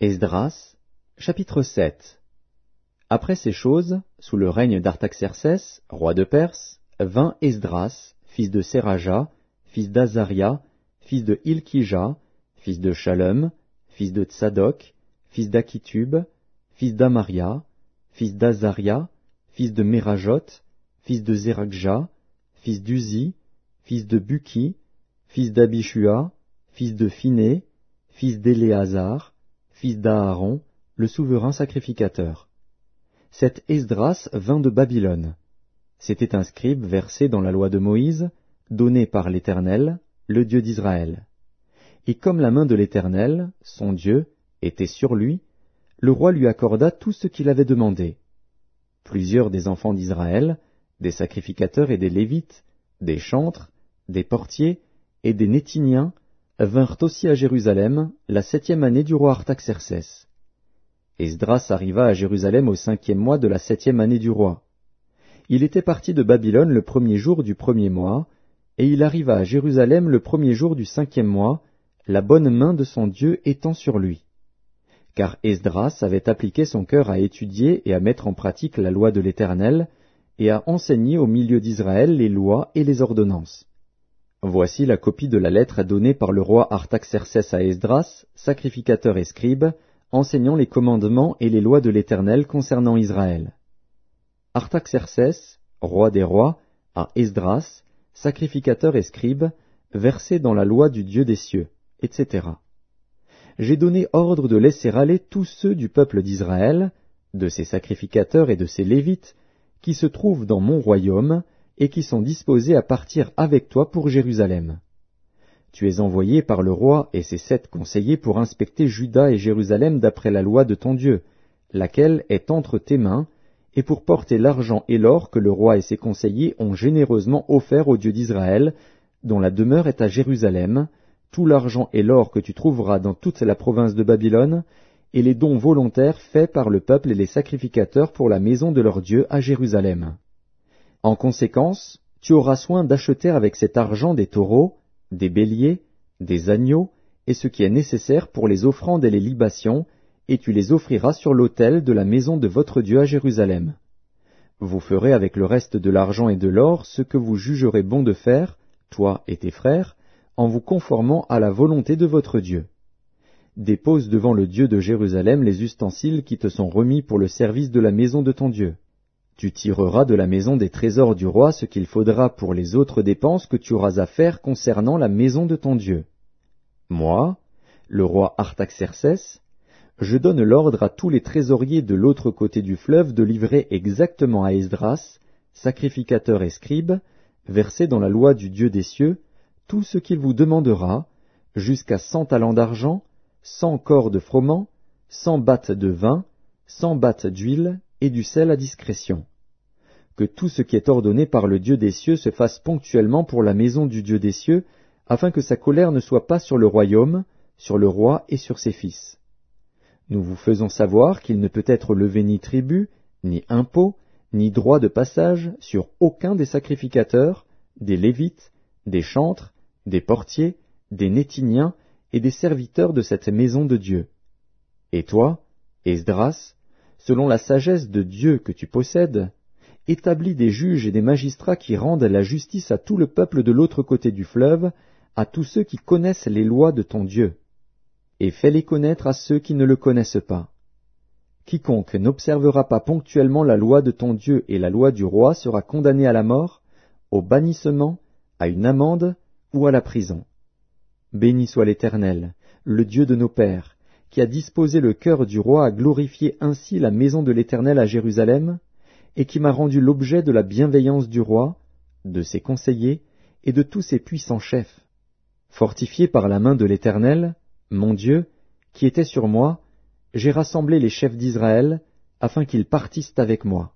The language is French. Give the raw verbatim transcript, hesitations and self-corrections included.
Esdras, chapitre sept. Après ces choses, sous le règne d'Artaxercès, roi de Perse, vint Esdras, fils de Séraja, fils d'Azaria, fils de Hilkija, fils de Shallum, fils de Tsadok, fils d'Akitub, fils d'Amaria, fils d'Azaria, fils de Mérajot, fils de Zérakja, fils d'Uzi, fils de Buki, fils d'Abishua, fils de Phiné, fils d'Éléazar, fils d'Aaron, le souverain sacrificateur. Cet Esdras vint de Babylone. C'était un scribe versé dans la loi de Moïse, donné par l'Éternel, le Dieu d'Israël. Et comme la main de l'Éternel, son Dieu, était sur lui, le roi lui accorda tout ce qu'il avait demandé. Plusieurs des enfants d'Israël, des sacrificateurs et des Lévites, des chantres, des portiers et des Néthiniens, vinrent aussi à Jérusalem la septième année du roi Artaxercès. Esdras arriva à Jérusalem au cinquième mois de la septième année du roi. Il était parti de Babylone le premier jour du premier mois, et il arriva à Jérusalem le premier jour du cinquième mois, la bonne main de son Dieu étant sur lui. Car Esdras avait appliqué son cœur à étudier et à mettre en pratique la loi de l'Éternel, et à enseigner au milieu d'Israël les lois et les ordonnances. Voici la copie de la lettre donnée par le roi Artaxercès à Esdras, sacrificateur et scribe, enseignant les commandements et les lois de l'Éternel concernant Israël. Artaxercès, roi des rois, à Esdras, sacrificateur et scribe, versé dans la loi du Dieu des cieux, et cetera. J'ai donné ordre de laisser aller tous ceux du peuple d'Israël, de ses sacrificateurs et de ses Lévites, qui se trouvent dans mon royaume, et qui sont disposés à partir avec toi pour Jérusalem. Tu es envoyé par le roi et ses sept conseillers pour inspecter Juda et Jérusalem d'après la loi de ton Dieu, laquelle est entre tes mains, et pour porter l'argent et l'or que le roi et ses conseillers ont généreusement offert au Dieu d'Israël, dont la demeure est à Jérusalem, tout l'argent et l'or que tu trouveras dans toute la province de Babylone, et les dons volontaires faits par le peuple et les sacrificateurs pour la maison de leur Dieu à Jérusalem. En conséquence, tu auras soin d'acheter avec cet argent des taureaux, des béliers, des agneaux, et ce qui est nécessaire pour les offrandes et les libations, et tu les offriras sur l'autel de la maison de votre Dieu à Jérusalem. Vous ferez avec le reste de l'argent et de l'or ce que vous jugerez bon de faire, toi et tes frères, en vous conformant à la volonté de votre Dieu. Dépose devant le Dieu de Jérusalem les ustensiles qui te sont remis pour le service de la maison de ton Dieu. Tu tireras de la maison des trésors du roi ce qu'il faudra pour les autres dépenses que tu auras à faire concernant la maison de ton Dieu. Moi, le roi Artaxercès, je donne l'ordre à tous les trésoriers de l'autre côté du fleuve de livrer exactement à Esdras, sacrificateur et scribe, versé dans la loi du Dieu des cieux, tout ce qu'il vous demandera, jusqu'à cent talents d'argent, cent corps de froment, cent battes de vin, cent battes d'huile, et du sel à discrétion. Que tout ce qui est ordonné par le Dieu des cieux se fasse ponctuellement pour la maison du Dieu des cieux, afin que sa colère ne soit pas sur le royaume, sur le roi et sur ses fils. Nous vous faisons savoir qu'il ne peut être levé ni tribut, ni impôt, ni droit de passage sur aucun des sacrificateurs, des Lévites, des chantres, des portiers, des Néthiniens et des serviteurs de cette maison de Dieu. Et toi, Esdras, selon la sagesse de Dieu que tu possèdes, établis des juges et des magistrats qui rendent la justice à tout le peuple de l'autre côté du fleuve, à tous ceux qui connaissent les lois de ton Dieu, et fais-les connaître à ceux qui ne le connaissent pas. Quiconque n'observera pas ponctuellement la loi de ton Dieu et la loi du roi sera condamné à la mort, au bannissement, à une amende ou à la prison. Béni soit l'Éternel, le Dieu de nos pères, qui a disposé le cœur du roi à glorifier ainsi la maison de l'Éternel à Jérusalem, et qui m'a rendu l'objet de la bienveillance du roi, de ses conseillers et de tous ses puissants chefs. Fortifié par la main de l'Éternel, mon Dieu, qui était sur moi, j'ai rassemblé les chefs d'Israël, afin qu'ils partissent avec moi.